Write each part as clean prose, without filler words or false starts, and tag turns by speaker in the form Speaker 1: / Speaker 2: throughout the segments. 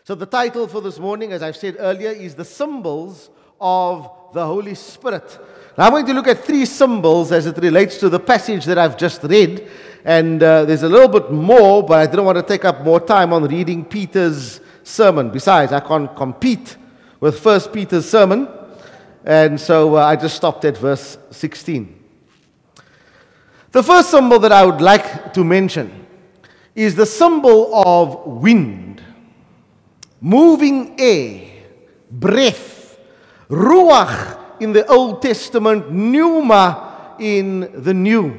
Speaker 1: So the title for this morning, as I've said earlier, is The Symbols of the Holy Spirit. Now I'm going to look at three symbols as it relates to the passage that I've just read. And there's a little bit more, but I didn't want to take up more time on reading Peter's sermon. Besides, I can't compete with 1 Peter's sermon. And so I just stopped at verse 16. The first symbol that I would like to mention is the symbol of wind. Moving air, breath, ruach in the Old Testament, pneuma in the New.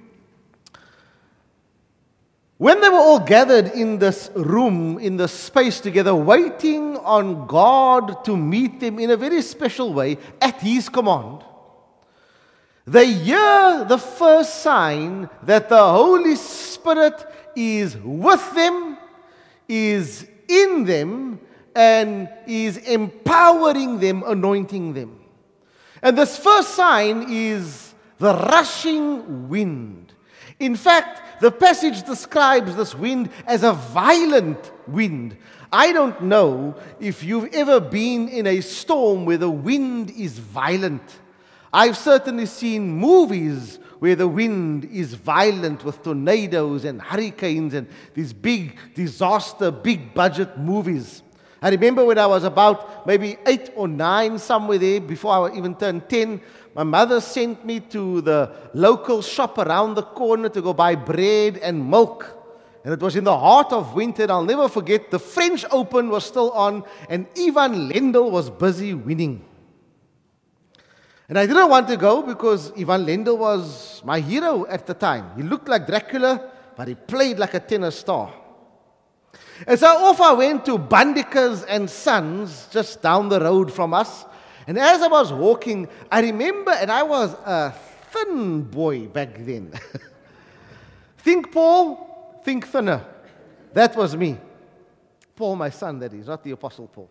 Speaker 1: When they were all gathered in this room, in this space together, waiting on God to meet them in a very special way at His command, they hear the first sign that the Holy Spirit is with them, is in them, and is empowering them, anointing them. And this first sign is the rushing wind. In fact, the passage describes this wind as a violent wind. I don't know if you've ever been in a storm where the wind is violent. I've certainly seen movies where the wind is violent with tornadoes and hurricanes and these big disaster, big budget movies. I remember when I was about maybe 8 or 9, somewhere there, before I even turned 10, my mother sent me to the local shop around the corner to go buy bread and milk. And it was in the heart of winter, and I'll never forget, the French Open was still on, and Ivan Lendl was busy winning. And I didn't want to go because Ivan Lendl was my hero at the time. He looked like Dracula, but he played like a tennis star. And so off I went to Bandika's and Sons, just down the road from us. And as I was walking, I remember, and I was a thin boy back then. Think Paul, think thinner. That was me. Paul, my son, that is, not the Apostle Paul.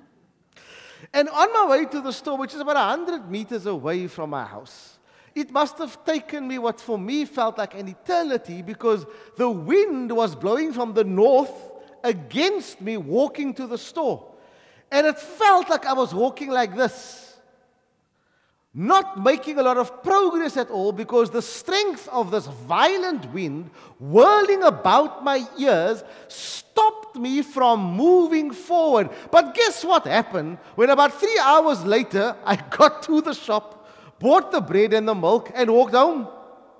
Speaker 1: And on my way to the store, which is about 100 meters away from my house, it must have taken me what for me felt like an eternity, because the wind was blowing from the north against me walking to the store. And it felt like I was walking like this, not making a lot of progress at all, because the strength of this violent wind whirling about my ears stopped me from moving forward. But guess what happened? When about 3 hours later, I got to the shop, bought the bread and the milk, and walked home.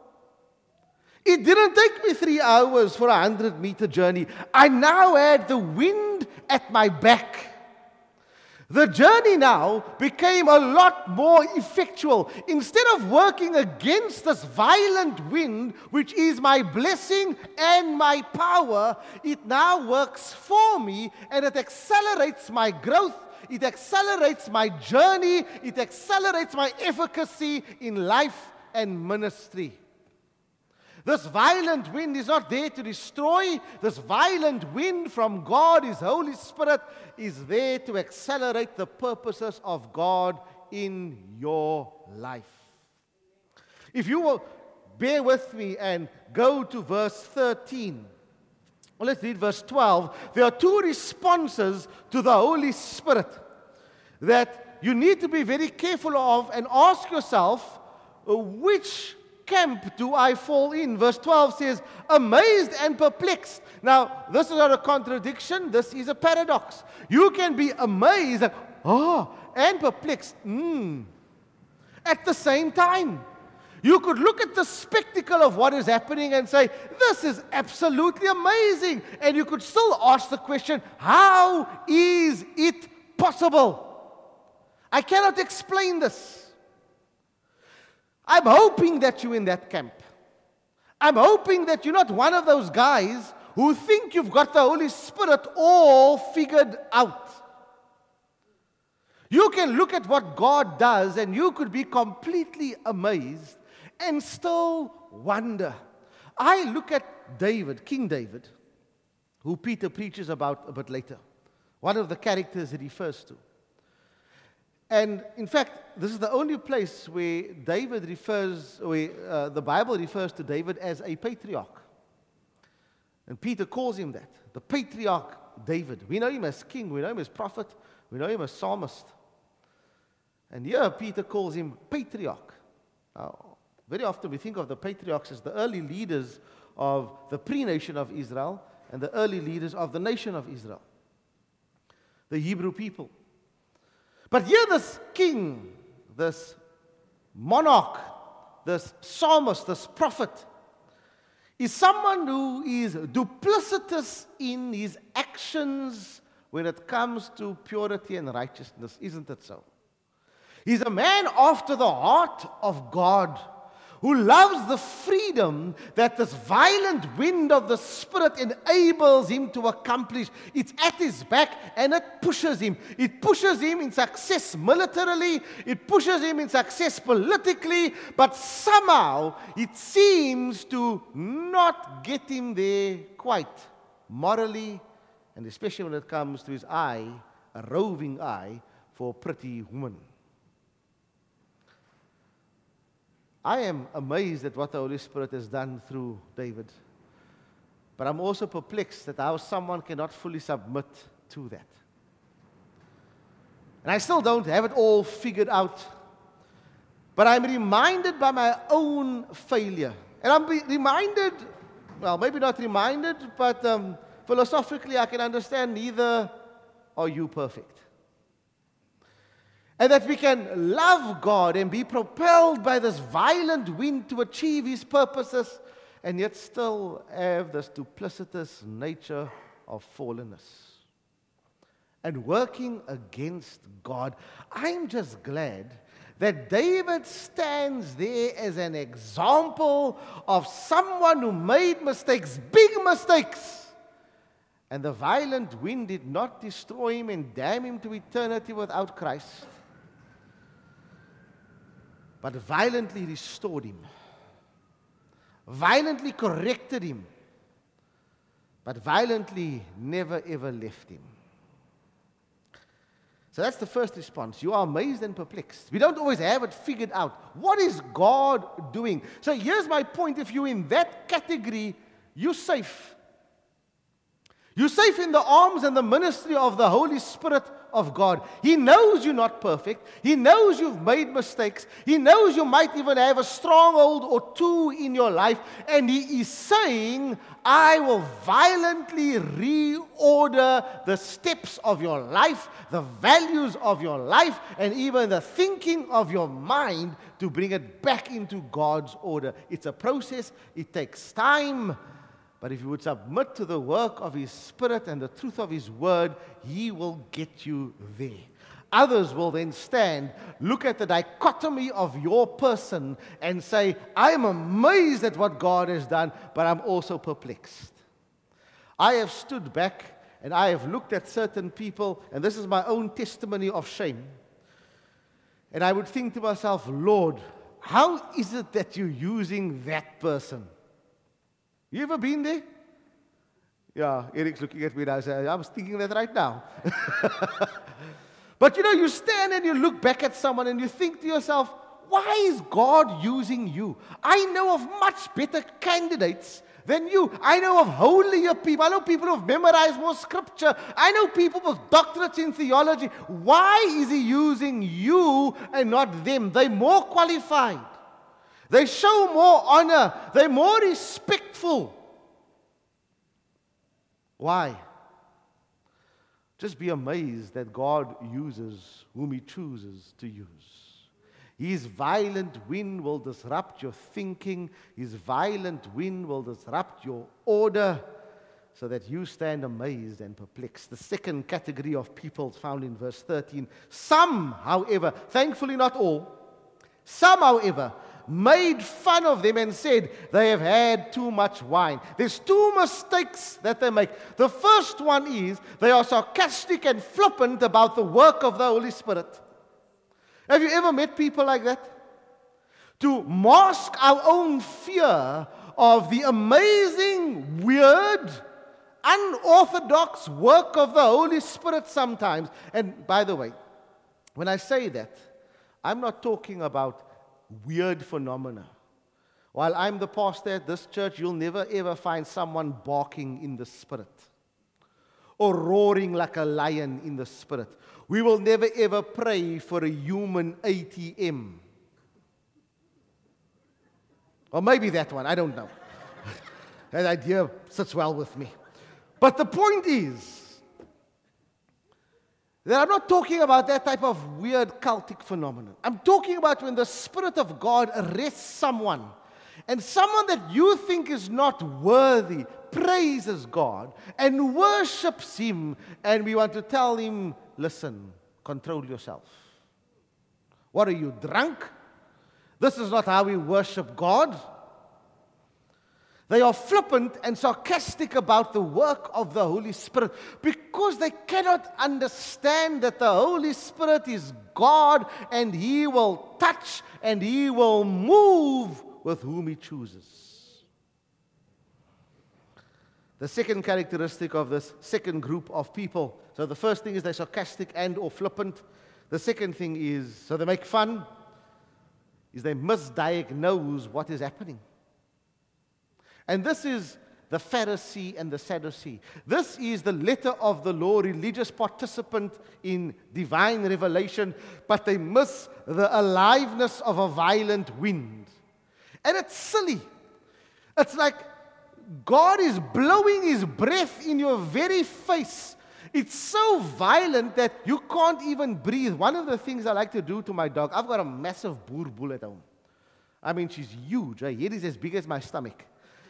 Speaker 1: It didn't take me 3 hours for a 100-meter journey. I now had the wind at my back. The journey now became a lot more effectual. Instead of working against this violent wind, which is my blessing and my power, it now works for me, and it accelerates my growth, it accelerates my journey, it accelerates my efficacy in life and ministry. This violent wind is not there to destroy. This violent wind from God, His Holy Spirit, is there to accelerate the purposes of God in your life. If you will bear with me and go to verse 13. Well, let's read verse 12. There are two responses to the Holy Spirit that you need to be very careful of and ask yourself, which camp do I fall in? Verse 12 says, amazed and perplexed. Now, this is not a contradiction. This is a paradox. You can be amazed and perplexed at the same time. You could look at the spectacle of what is happening and say, this is absolutely amazing. And you could still ask the question, how is it possible? I cannot explain this. I'm hoping that you're in that camp. I'm hoping that you're not one of those guys who think you've got the Holy Spirit all figured out. You can look at what God does and you could be completely amazed and still wonder. I look at David, King David, who Peter preaches about a bit later. One of the characters he refers to. And in fact, this is the only place where the Bible refers to David as a patriarch. And Peter calls him that, the patriarch David. We know him as king, we know him as prophet, we know him as psalmist. And here Peter calls him patriarch. Now, very often we think of the patriarchs as the early leaders of the pre-nation of Israel and the early leaders of the nation of Israel, the Hebrew people. But here this king, this monarch, this psalmist, this prophet, is someone who is duplicitous in his actions when it comes to purity and righteousness. Isn't it so? He's a man after the heart of God, who loves the freedom that this violent wind of the Spirit enables him to accomplish. It's at his back and it pushes him. It pushes him in success militarily. It pushes him in success politically. But somehow it seems to not get him there quite morally, and especially when it comes to his eye, a roving eye for a pretty woman. I am amazed at what the Holy Spirit has done through David. But I'm also perplexed that how someone cannot fully submit to that. And I still don't have it all figured out. But I'm reminded by my own failure. And I'm reminded, well, maybe not reminded, but philosophically I can understand neither are you perfect. And that we can love God and be propelled by this violent wind to achieve His purposes, and yet still have this duplicitous nature of fallenness and working against God. I'm just glad that David stands there as an example of someone who made mistakes, big mistakes. And the violent wind did not destroy him and damn him to eternity without Christ, but violently restored him, violently corrected him, but violently never ever left him. So that's the first response. You are amazed and perplexed. We don't always have it figured out. What is God doing? So here's my point. If you're in that category, you're safe. You're safe in the arms and the ministry of the Holy Spirit of God. He knows you're not perfect. He knows you've made mistakes. He knows you might even have a stronghold or two in your life. And He is saying, I will violently reorder the steps of your life, the values of your life, and even the thinking of your mind to bring it back into God's order. It's a process. It takes time. But if you would submit to the work of His Spirit and the truth of His Word, He will get you there. Others will then stand, look at the dichotomy of your person and say, I am amazed at what God has done, but I'm also perplexed. I have stood back and I have looked at certain people, and this is my own testimony of shame. And I would think to myself, Lord, how is it that you're using that person? You ever been there? Yeah, Eric's looking at me and I was thinking that right now. But you stand and you look back at someone and you think to yourself, why is God using you? I know of much better candidates than you. I know of holier people. I know people who have memorized more scripture. I know people with doctorates in theology. Why is He using you and not them? They're more qualified. They show more honor. They're more respectful. Why? Just be amazed that God uses whom He chooses to use. His violent wind will disrupt your thinking. His violent wind will disrupt your order so that you stand amazed and perplexed. The second category of people found in verse 13. Some, however, thankfully not all, some, however, made fun of them and said they have had too much wine. There's two mistakes that they make. The first one is they are sarcastic and flippant about the work of the Holy Spirit. Have you ever met people like that? To mask our own fear of the amazing, weird, unorthodox work of the Holy Spirit sometimes. And by the way, when I say that, I'm not talking about weird phenomena. While I'm the pastor at this church, you'll never ever find someone barking in the Spirit, or roaring like a lion in the spirit. We will never ever pray for a human ATM. Or maybe that one, I don't know. That idea sits well with me. But the point is that I'm not talking about that type of weird cultic phenomenon. I'm talking about when the Spirit of God arrests someone, and someone that you think is not worthy praises God and worships Him, and we want to tell him, listen, control yourself. What are you, drunk? This is not how we worship God. They are flippant and sarcastic about the work of the Holy Spirit because they cannot understand that the Holy Spirit is God and He will touch and He will move with whom He chooses. The second characteristic of this second group of people, so the first thing is they're sarcastic and or flippant. The second thing is, so they make fun, is they misdiagnose what is happening. And this is the Pharisee and the Sadducee. This is the letter of the law, religious participant in divine revelation, but they miss the aliveness of a violent wind. And it's silly. It's like God is blowing His breath in your very face. It's so violent that you can't even breathe. One of the things I like to do to my dog, I've got a massive boer bull at home. I mean, she's huge. Her head is as big as my stomach.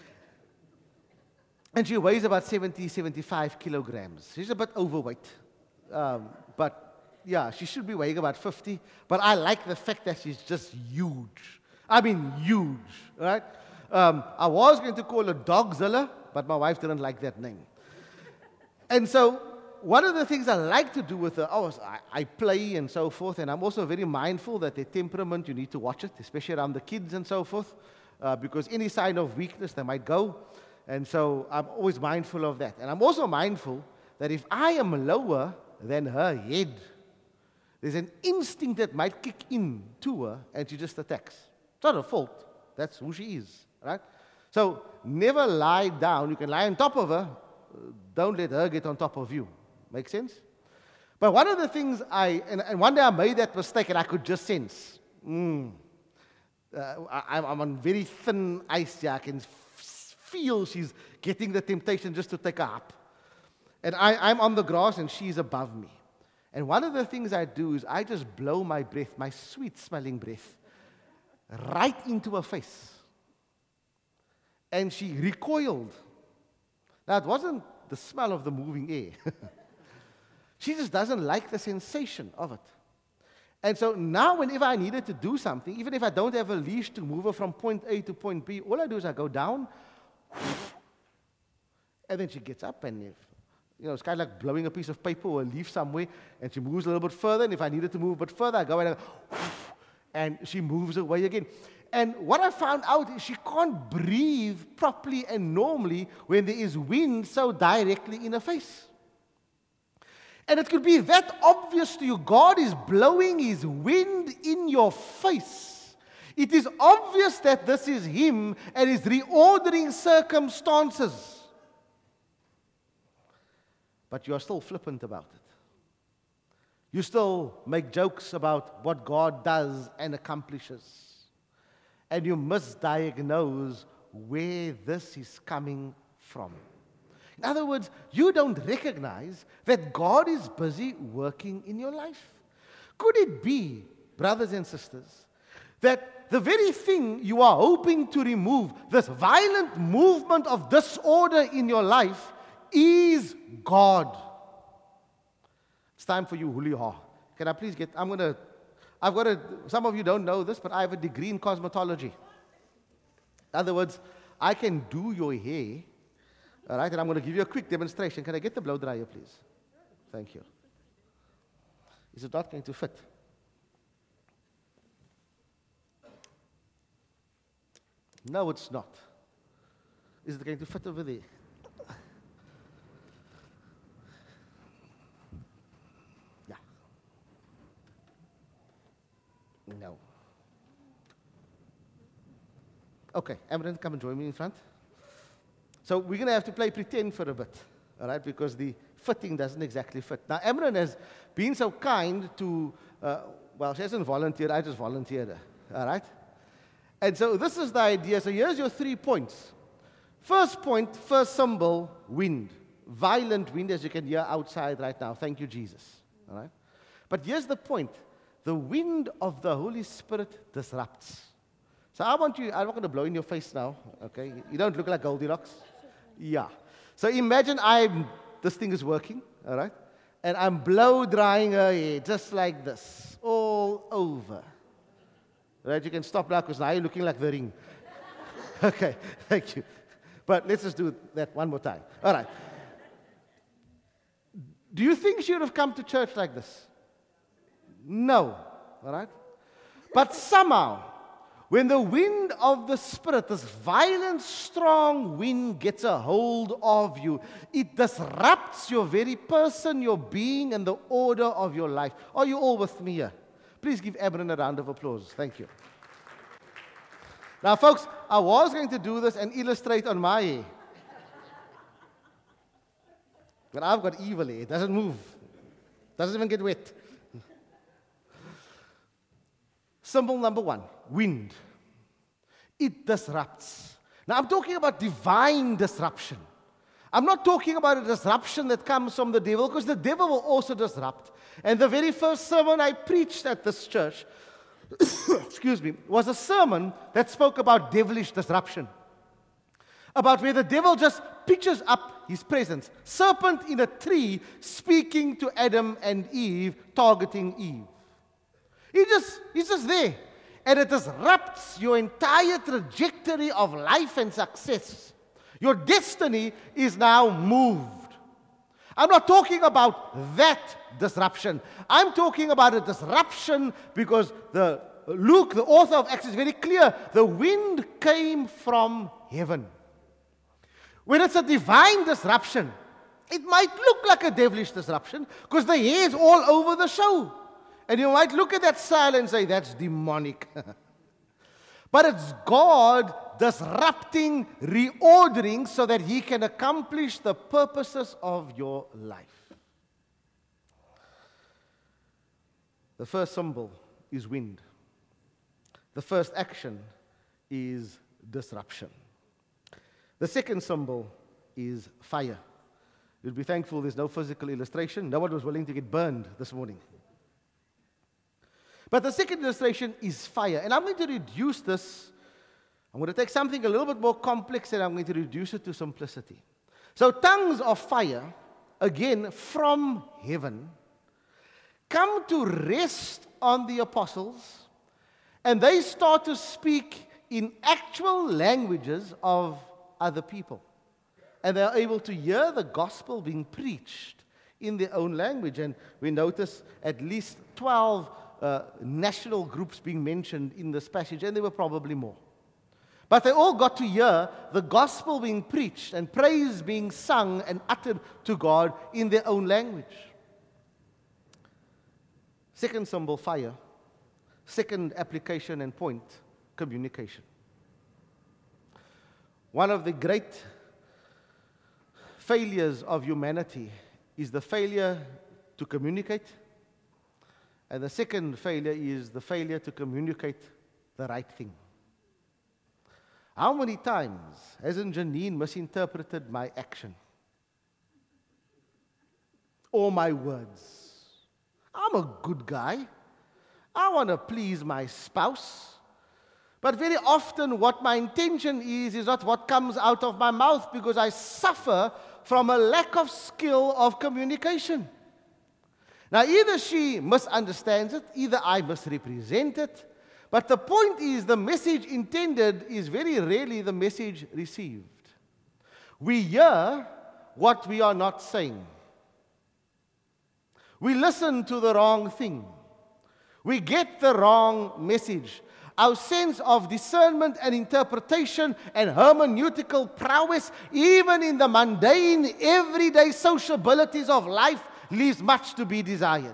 Speaker 1: And she weighs about 70, 75 kilograms. She's a bit overweight. But yeah, she should be weighing about 50. But I like the fact that she's just huge. I mean, huge, right? I was going to call her Dogzilla, but my wife didn't like that name. And so one of the things I like to do with her, I play and so forth, and I'm also very mindful that their temperament, you need to watch it, especially around the kids and so forth, because any sign of weakness, they might go. And so I'm always mindful of that. And I'm also mindful that if I am lower than her head, there's an instinct that might kick in to her, and she just attacks. It's not her fault. That's who she is, right? So never lie down. You can lie on top of her. Don't let her get on top of you. Make sense? But one of the things and one day I made that mistake, and I could just sense, I'm on very thin ice here. I can feel she's getting the temptation just to take her up. And I'm on the grass and she's above me. And one of the things I do is I just blow my breath, my sweet-smelling breath, right into her face. And she recoiled. Now, it wasn't the smell of the moving air. She just doesn't like the sensation of it. And so now whenever I needed to do something, even if I don't have a leash to move her from point A to point B, all I do is I go down, and then she gets up, and it's kind of like blowing a piece of paper or a leaf somewhere, and she moves a little bit further, and if I needed to move a bit further, I go and I go, and she moves away again. And what I found out is she can't breathe properly and normally when there is wind so directly in her face. And it could be that obvious to you. God is blowing His wind in your face. It is obvious that this is Him and is reordering circumstances. But you are still flippant about it. You still make jokes about what God does and accomplishes. And you misdiagnose where this is coming from. In other words, you don't recognize that God is busy working in your life. Could it be, brothers and sisters, that the very thing you are hoping to remove, this violent movement of disorder in your life, is God? It's time for you, Huliha. Can I please get, some of you don't know this, but I have a degree in cosmetology. In other words, I can do your hair, all right, and I'm going to give you a quick demonstration. Can I get the blow dryer, please? Thank you. Is it not going to fit? No, it's not. Is it going to fit over there? Yeah. No. Okay, Amran, come and join me in front. So we're going to have to play pretend for a bit, all right, because the fitting doesn't exactly fit. Now, Amran has been so kind to, well, she hasn't volunteered, I just volunteered her. All right? And so this is the idea. So here's your 3 points. First point, first symbol, wind. Violent wind, as you can hear outside right now. Thank you, Jesus. All right? But here's the point. The wind of the Holy Spirit disrupts. So I'm not going to blow in your face now, okay? You don't look like Goldilocks. Yeah. So imagine this thing is working, all right? And I'm blow drying her hair, just like this, all over. Right? You can stop now, because now you're looking like the Ring. Okay, thank you. But let's just do that one more time. All right. Do you think she would have come to church like this? No. All right? But somehow, when the wind of the Spirit, this violent, strong wind gets a hold of you, it disrupts your very person, your being, and the order of your life. Are you all with me here? Please give Abram a round of applause. Thank you. Now, folks, I was going to do this and illustrate on my hair. But I've got evil hair. It doesn't move. Doesn't even get wet. Symbol number 1, wind. It disrupts. Now, I'm talking about divine disruption. I'm not talking about a disruption that comes from the devil, because the devil will also disrupt. And the very first sermon I preached at this church, excuse me, was a sermon that spoke about devilish disruption. About where the devil just pitches up his presence. Serpent in a tree speaking to Adam and Eve, targeting Eve. He's just there. And it disrupts your entire trajectory of life and success. Your destiny is now moved. I'm not talking about that disruption. I'm talking about a disruption because Luke, the author of Acts, is very clear. The wind came from heaven. When it's a divine disruption, it might look like a devilish disruption because the hair is all over the show. And you might look at that style and say, that's demonic. But it's God disrupting, reordering so that He can accomplish the purposes of your life. The first symbol is wind. The first action is disruption. The second symbol is fire. You'll be thankful there's no physical illustration. No one was willing to get burned this morning. But the second illustration is fire. And I'm going to reduce this. I'm going to take something a little bit more complex and I'm going to reduce it to simplicity. So tongues of fire, again from heaven, come to rest on the apostles, and they start to speak in actual languages of other people. And they are able to hear the gospel being preached in their own language. And we notice at least 12 national groups being mentioned in this passage, and there were probably more. But they all got to hear the gospel being preached and praise being sung and uttered to God in their own language. Second symbol, fire. Second application and point, communication. One of the great failures of humanity is the failure to communicate. And the second failure is the failure to communicate the right thing. How many times hasn't Janine misinterpreted my action? Or my words? I'm a good guy. I want to please my spouse. But very often what my intention is not what comes out of my mouth, because I suffer from a lack of skill of communication. Now, either she misunderstands it, either I misrepresent it, but the point is the message intended is very rarely the message received. We hear what we are not saying. We listen to the wrong thing. We get the wrong message. Our sense of discernment and interpretation and hermeneutical prowess, even in the mundane, everyday sociabilities of life, leaves much to be desired.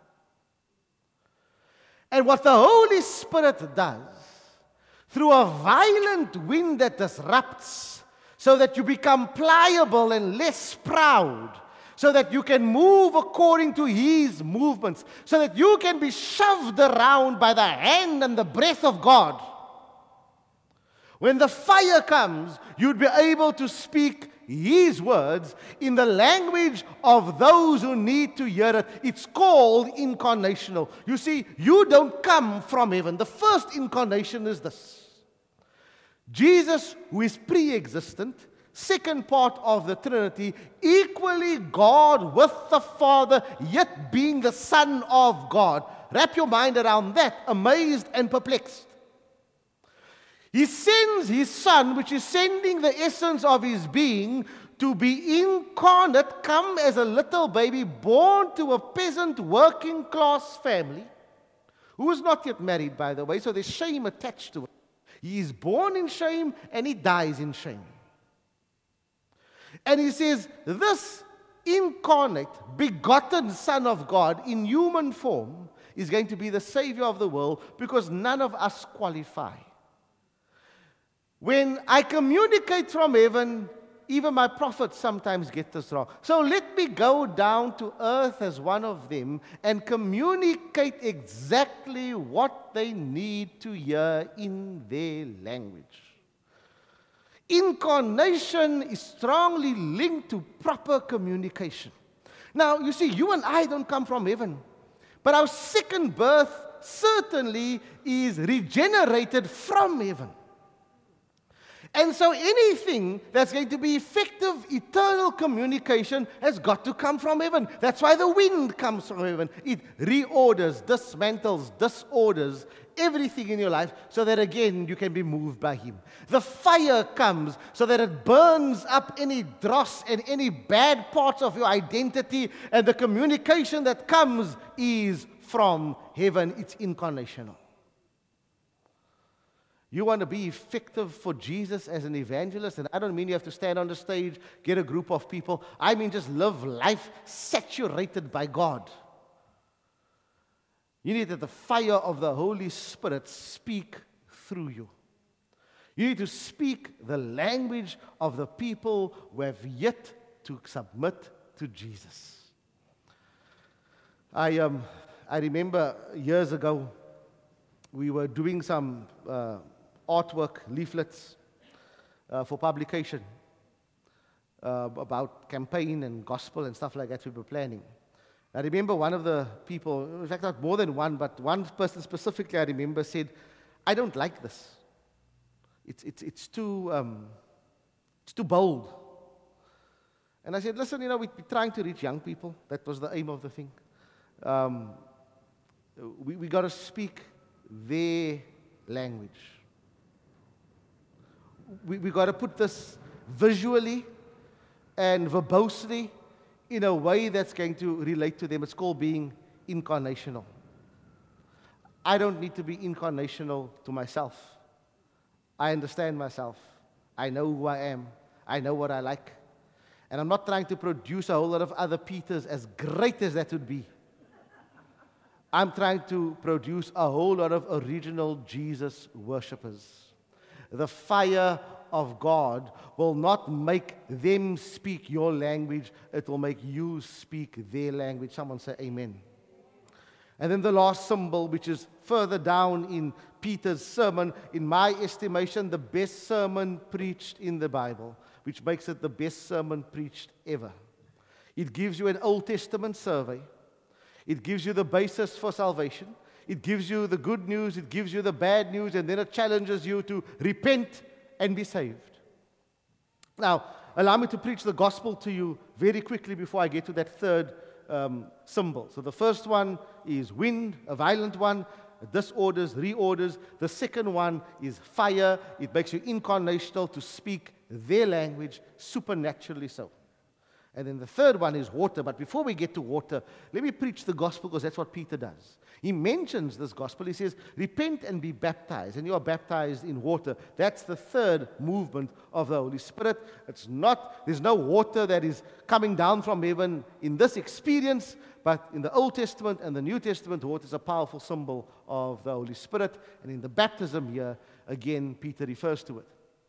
Speaker 1: And what the Holy Spirit does, through a violent wind that disrupts, so that you become pliable and less proud, so that you can move according to His movements, so that you can be shoved around by the hand and the breath of God. When the fire comes, you'd be able to speak His words in the language of those who need to hear it. It's called incarnational. You see, you don't come from heaven. The first incarnation is this. Jesus, who is pre-existent, second part of the Trinity, equally God with the Father, yet being the Son of God. Wrap your mind around that, amazed and perplexed. He sends His Son, which is sending the essence of His being, to be incarnate, come as a little baby, born to a peasant working class family, who is not yet married, by the way, so there's shame attached to it. He is born in shame and He dies in shame. And He says, this incarnate, begotten Son of God in human form is going to be the Savior of the world, because none of us qualify. When I communicate from heaven, even my prophets sometimes get this wrong. So let me go down to earth as one of them and communicate exactly what they need to hear in their language. Incarnation is strongly linked to proper communication. Now, you see, you and I don't come from heaven, but our second birth certainly is regenerated from heaven. And so anything that's going to be effective, eternal communication has got to come from heaven. That's why the wind comes from heaven. It reorders, dismantles, disorders everything in your life so that again you can be moved by Him. The fire comes so that it burns up any dross and any bad parts of your identity, and the communication that comes is from heaven. It's incarnational. You want to be effective for Jesus as an evangelist, and I don't mean you have to stand on the stage, get a group of people. I mean just live life saturated by God. You need that the fire of the Holy Spirit speak through you. You need to speak the language of the people who have yet to submit to Jesus. I remember years ago, we were doing some artwork, leaflets for publication about campaign and gospel and stuff like that we were planning. I remember one of the people, in fact not more than one, but one person specifically I remember said, I don't like this. It's too bold. And I said, listen, we're trying to reach young people. That was the aim of the thing. We got to speak their language. We got to put this visually and verbosely in a way that's going to relate to them. It's called being incarnational. I don't need to be incarnational to myself. I understand myself. I know who I am. I know what I like. And I'm not trying to produce a whole lot of other Peters, as great as that would be. I'm trying to produce a whole lot of original Jesus worshipers. The fire of God will not make them speak your language. It will make you speak their language. Someone say amen. And then the last symbol, which is further down in Peter's sermon, in my estimation, the best sermon preached in the Bible, which makes it the best sermon preached ever. It gives you an Old Testament survey. It gives you the basis for salvation. It gives you the good news. It gives you the bad news. And then it challenges you to repent and be saved. Now, allow me to preach the gospel to you very quickly before I get to that third symbol. So the first one is wind, a violent one. Disorders, reorders. The second one is fire. It makes you incarnational to speak their language, supernaturally so. And then the third one is water. But before we get to water, let me preach the gospel, because that's what Peter does. He mentions this gospel. He says, repent and be baptized. And you are baptized in water. That's the third movement of the Holy Spirit. There's no water that is coming down from heaven in this experience. But in the Old Testament and the New Testament, water is a powerful symbol of the Holy Spirit. And in the baptism here, again, Peter refers to it.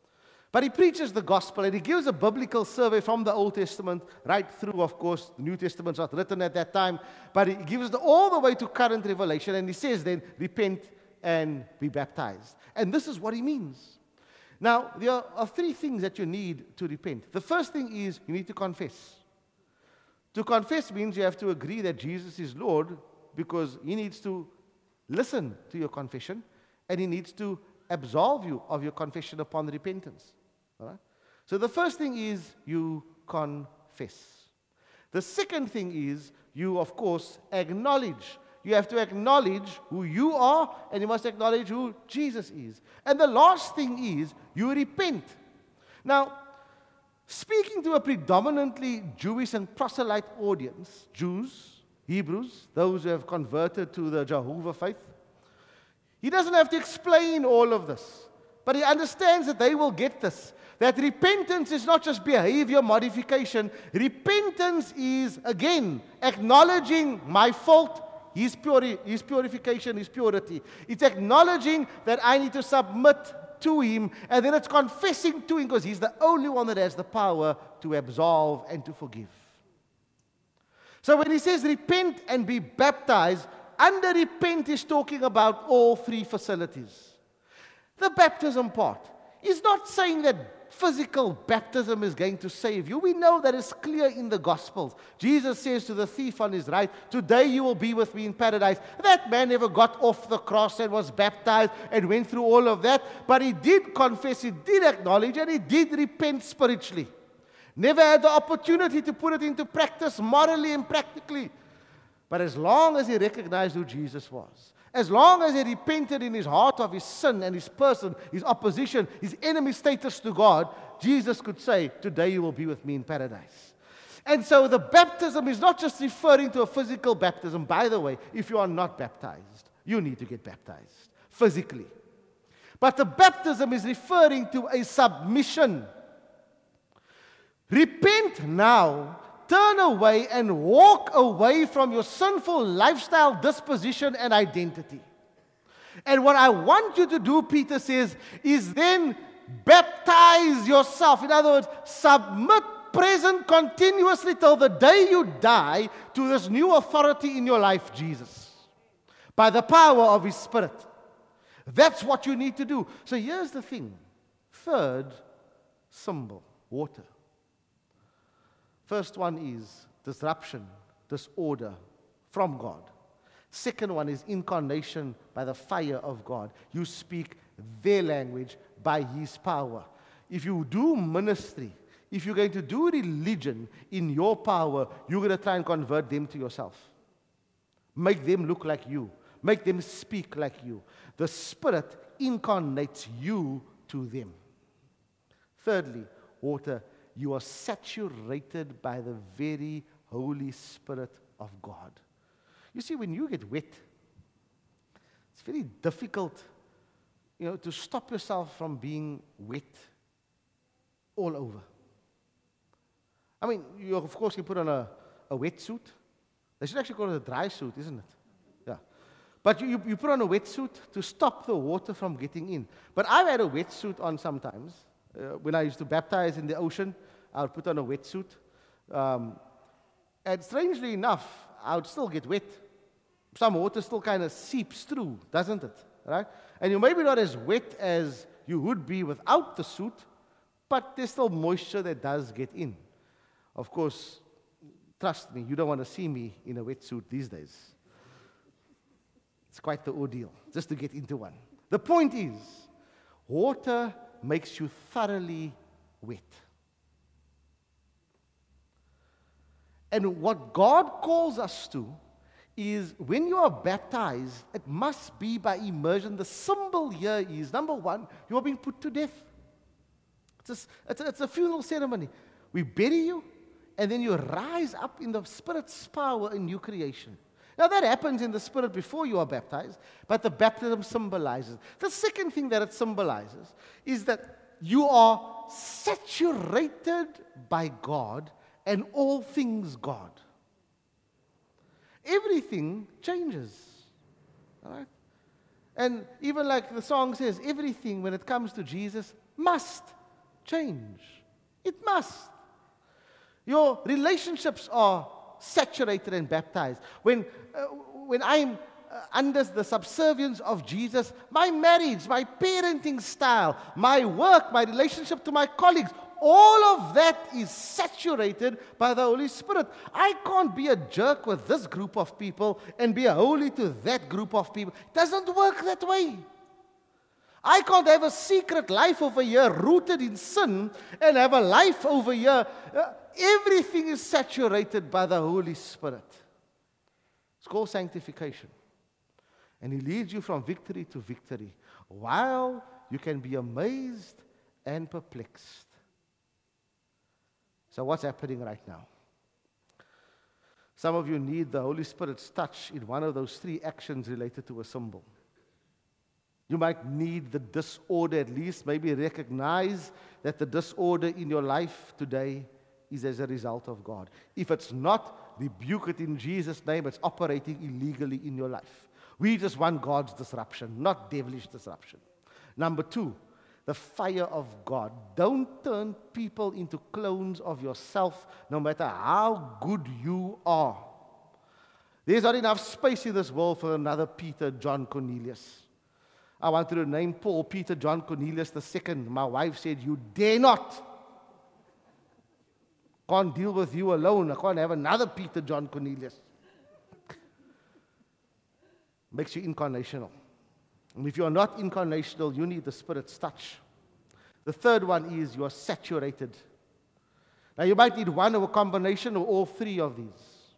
Speaker 1: But he preaches the gospel, and he gives a biblical survey from the Old Testament right through, of course. The New Testament's not written at that time, but he gives all the way to current revelation, and he says then, repent and be baptized. And this is what he means. Now, there are three things that you need to repent. The first thing is you need to confess. To confess means you have to agree that Jesus is Lord, because he needs to listen to your confession, and he needs to absolve you of your confession upon repentance. All right? So the first thing is you confess. The second thing is you, of course, acknowledge. You have to acknowledge who you are, and you must acknowledge who Jesus is. And the last thing is you repent. Now, speaking to a predominantly Jewish and proselyte audience, Jews, Hebrews, those who have converted to the Jehovah faith, he doesn't have to explain all of this, but he understands that they will get this. That repentance is not just behavior modification. Repentance is, again, acknowledging my fault, His purification, His purity. It's acknowledging that I need to submit to Him, and then it's confessing to Him, because He's the only one that has the power to absolve and to forgive. So when he says repent and be baptized, under repent is talking about all three facilities. The baptism part is not saying that physical baptism is going to save you. We know that it's clear in the Gospels. Jesus says to the thief on his right, today you will be with me in paradise. That man never got off the cross and was baptized and went through all of that, but he did confess, he did acknowledge, and he did repent spiritually. Never had the opportunity to put it into practice morally and practically. But as long as he recognized who Jesus was, as long as he repented in his heart of his sin and his person, his opposition, his enemy status to God, Jesus could say, today you will be with me in paradise. And so the baptism is not just referring to a physical baptism. By the way, if you are not baptized, you need to get baptized physically. But the baptism is referring to a submission. Repent now. Turn away and walk away from your sinful lifestyle, disposition, and identity. And what I want you to do, Peter says, is then baptize yourself. In other words, submit present continuously till the day you die to this new authority in your life, Jesus, by the power of His Spirit. That's what you need to do. So here's the thing. Third symbol, water. First one is disruption, disorder from God. Second one is incarnation by the fire of God. You speak their language by His power. If you do ministry, if you're going to do religion in your power, you're going to try and convert them to yourself. Make them look like you. Make them speak like you. The Spirit incarnates you to them. Thirdly, water. You are saturated by the very Holy Spirit of God. You see, when you get wet, it's very difficult, to stop yourself from being wet all over. I mean, you of course can put on a wetsuit. They should actually call it a dry suit, isn't it? Yeah. But you put on a wetsuit to stop the water from getting in. But I've had a wetsuit on sometimes. When I used to baptize in the ocean, I would put on a wetsuit. And strangely enough, I would still get wet. Some water still kind of seeps through, doesn't it? Right? And you're maybe not as wet as you would be without the suit, but there's still moisture that does get in. Of course, trust me, you don't want to see me in a wetsuit these days. It's quite the ordeal, just to get into one. The point is, water makes you thoroughly wet. And what God calls us to is when you are baptized, it must be by immersion. The symbol here is, number one, you are being put to death. It's a funeral ceremony. We bury you, and then you rise up in the Spirit's power in new creation. Now that happens in the Spirit before you are baptized, but the baptism symbolizes. The second thing that it symbolizes is that you are saturated by God and all things God. Everything changes. All right? And even like the song says, everything when it comes to Jesus must change. It must. Your relationships are saturated and baptized. When I'm under the subservience of Jesus, my marriage, my parenting style, my work, my relationship to my colleagues, all of that is saturated by the Holy Spirit. I can't be a jerk with this group of people and be a holy to that group of people. It doesn't work that way. I can't have a secret life over here rooted in sin and have a life over here. Everything is saturated by the Holy Spirit. It's called sanctification. And He leads you from victory to victory, while you can be amazed and perplexed. So what's happening right now? Some of you need the Holy Spirit's touch in one of those three actions related to a symbol. You might need the disorder, at least maybe recognize that the disorder in your life today is as a result of God. If it's not, rebuke it in Jesus' name. It's operating illegally in your life. We just want God's disruption, not devilish disruption. Number two, the fire of God. Don't turn people into clones of yourself, no matter how good you are. There's not enough space in this world for another Peter, John, Cornelius. I wanted to name Paul, Peter, John, Cornelius II. My wife said, you dare not. Can't deal with you alone. I can't have another Peter, John, Cornelius. Makes you incarnational. And if you are not incarnational, you need the Spirit's touch. The third one is you are saturated. Now you might need one or a combination of all three of these.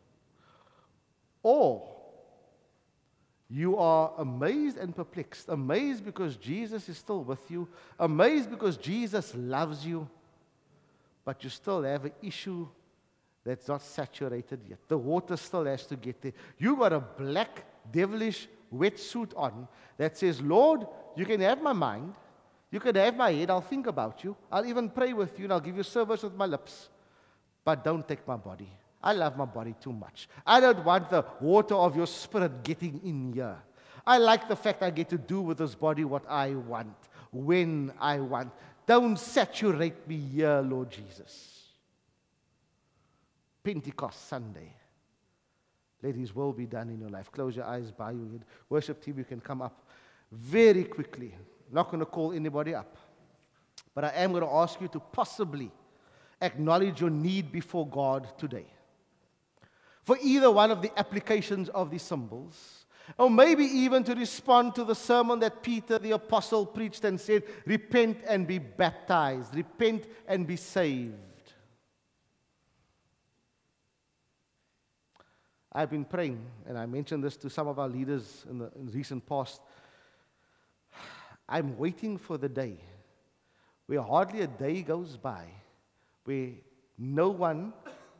Speaker 1: Or you are amazed and perplexed. Amazed because Jesus is still with you. Amazed because Jesus loves you. But you still have an issue that's not saturated yet. The water still has to get there. You got a black, devilish wetsuit on that says, Lord, you can have my mind. You can have my head. I'll think about you. I'll even pray with you and I'll give you service with my lips. But don't take my body. I love my body too much. I don't want the water of your Spirit getting in here. I like the fact I get to do with this body what I want, when I want. Don't saturate me here, Lord Jesus. Pentecost Sunday. Let His will be done in your life. Close your eyes, bow your head. Worship team, you can come up very quickly. Not going to call anybody up. But I am going to ask you to possibly acknowledge your need before God today. For either one of the applications of these symbols, or maybe even to respond to the sermon that Peter the apostle preached and said, repent and be baptized, repent and be saved. I've been praying, and I mentioned this to some of our leaders in recent past. I'm waiting for the day where hardly a day goes by where no one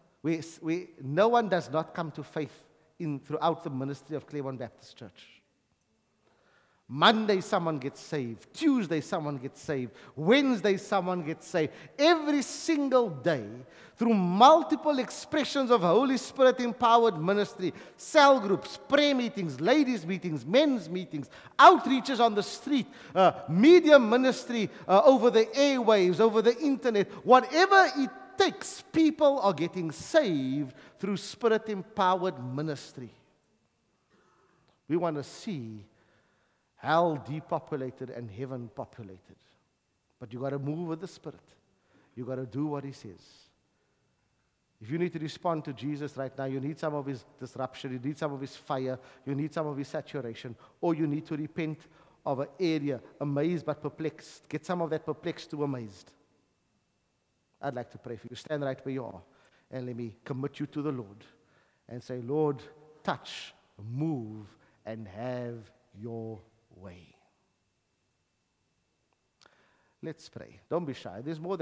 Speaker 1: does not come to faith throughout the ministry of Claremont Baptist Church. Monday, someone gets saved. Tuesday, someone gets saved. Wednesday, someone gets saved. Every single day, through multiple expressions of Holy Spirit-empowered ministry, cell groups, prayer meetings, ladies' meetings, men's meetings, outreaches on the street, media ministry over the airwaves, over the internet, whatever it takes, people are getting saved through Spirit-empowered ministry. We want to see hell depopulated and heaven populated. But you got to move with the Spirit. You got to do what He says. If you need to respond to Jesus right now, you need some of His disruption, you need some of His fire, you need some of His saturation, or you need to repent of an area, amazed but perplexed. Get some of that perplexed to amazed. I'd like to pray for you. Stand right where you are, and let me commit you to the Lord and say, Lord, touch, move, and have your way. Let's pray. Don't be shy. There's more